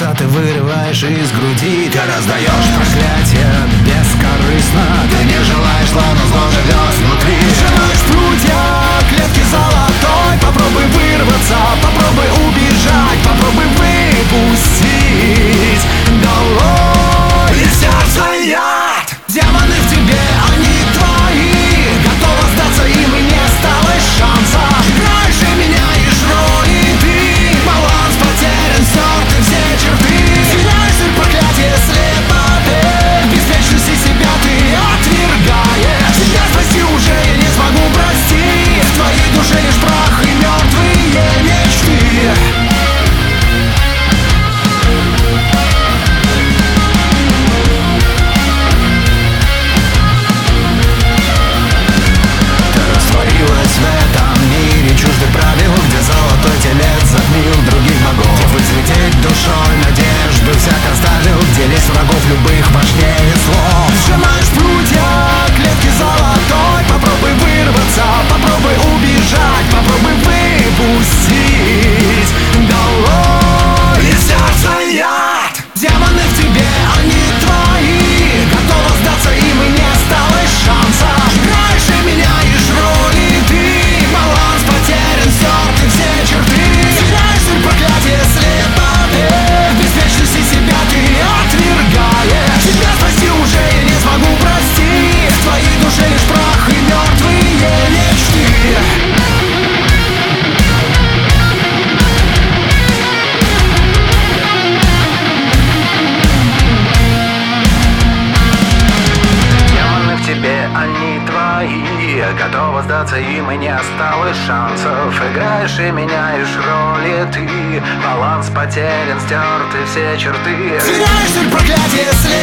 сердца ты вырываешь из груди. Ты раздаешь проклятие бескорыстно. Ты не желаешь зла, но зло живет внутри. Сжимаешь прутья клетки золотой. Попробуй вырваться, попробуй убежать, попробуй выпустить долой из сердца яд. Демоны в тебе, они твои. Готова сдаться им и не осталось шанса. Играешь и меняешь роли ты. Баланс потерян, стерты все черты. Теряешь ты проклятие слепоты. Беспечности себя ты отвергаешь. Тебя спасти уже я не смогу простить. В твоей душе лишь прах и мертвые мечты. В этом мире чуждых правил, где золотой телец затмил других богов, где взлететь душой надежду всяк оставил, где лезть врагов любых важнее слов. Сжимаешь прутья клетки золотой. Попробуй вырваться, попробуй убежать, попробуй выпустить долой из сердца яд. Демоны в тебе, они твои. Готова сдаться им и не осталось шанса. Играешь и меняешь роли ты. Баланс потерян, стерты все черты. Теряешь ты проклятие слепоты. Беспечности себя ты отвергаешь. Тебя спасти уже я не смогу простить. В твоей душе лишь прах и мертвые мечты. Они твои, готова сдаться им и не осталось шансов. Играешь и меняешь роли ты. Баланс потерян, стерты все черты. Теряешь ты проклятие